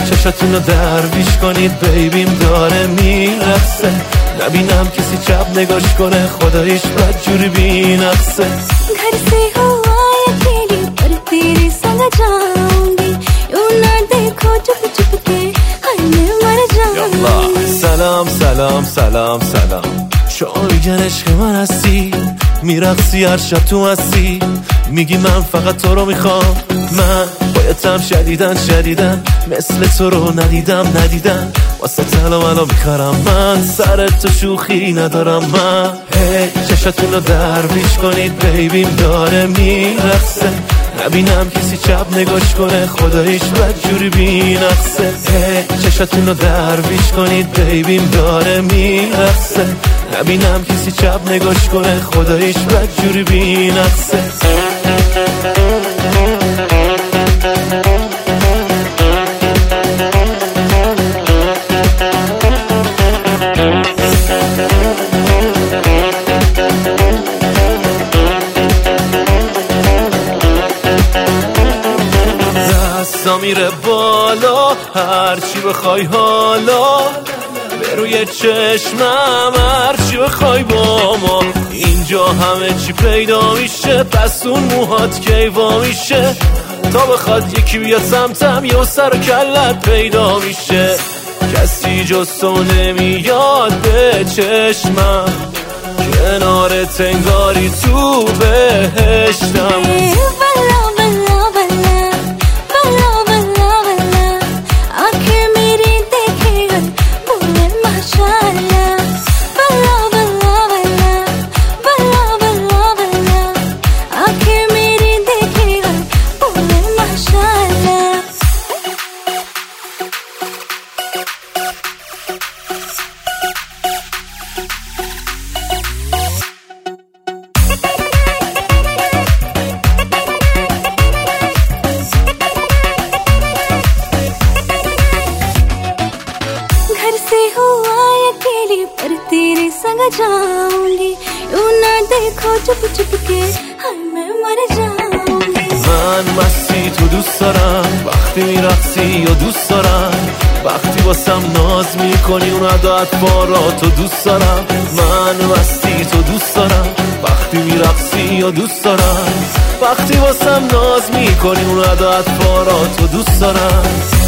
چشاتونو درویش کنید بیبیم داره میرقصه، نبینم کسی چپ نگاش کنه خدایش بدجوری بینقصه. घर से हुआ अकेली पर तेरे संग जाऊंगी, यूं ना देखो चुप चुप के हाय मैं मर जाऊंगी. سلام سلام سلام سلام، شما میگن عشق من هستی، میرقصی هر شب تو هستی، میگی من فقط تو رو میخوام، من بایدم شدیدن مثل تو رو ندیدم واسه تلا منو میخرم، من سر تو شوخی ندارم، من چشاتون رو درویش کنید بیبیم داره میرقصه، نبینم کسی چپ نگاش کنه خدایش بدجوری بینقصه. چشاتون رو درویش کنید بیبیم داره میرقصه، نبینم کسی چپ نگاش کنه خدایش بدجوری بینقصه. دستا میره بالا هرچی بخوای حالا، به روی چشمم هرچی بخوای با ما، اینجا همه چی پیدا میشه، پس اون موهات کیوا میشه، تا بخواد یکی بیاد سمتم یه سر و کلت پیدا میشه، کسی جز تو نمیاد به چشمم، کنار تنگاری تو بهشتم. पर तेरे संग जाऊंगी, यूं ना देखो चुप चुप के हाय मैं मर जाऊंगी. من مستی تو دوست دارم، وقتی میرقصی یا دوست دارم، وقتی واسم ناز میکنی اون عدد بارا تو دوست دارم، من مستی تو دوست دارم، وقتی میرقصی یا دوست دارم، وقتی واسم ناز میکنی اون عدد بارا تو دوست دارم.